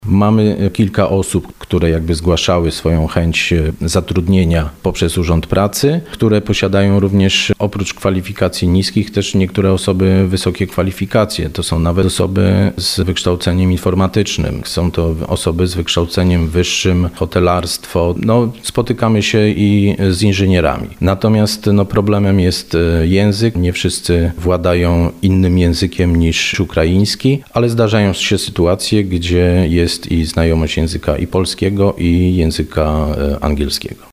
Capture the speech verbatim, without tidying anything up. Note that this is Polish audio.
Mamy kilka osób, które jakby zgłaszały swoją chęć zatrudnienia poprzez Urząd Pracy, które posiadają również oprócz kwalifikacji niskich też niektóre osoby wysokie kwalifikacje. To są nawet osoby z wykształceniem informatycznym, są to osoby z wykształceniem wyższym, hotelarstwo. No, spotykamy się i z inżynierami. Natomiast no, problemem jest język. Nie wszyscy władają innym językiem niż ukraiński, ale zdarzają się sytuacje, gdzie jest i znajomość języka i polskiego, i języka angielskiego.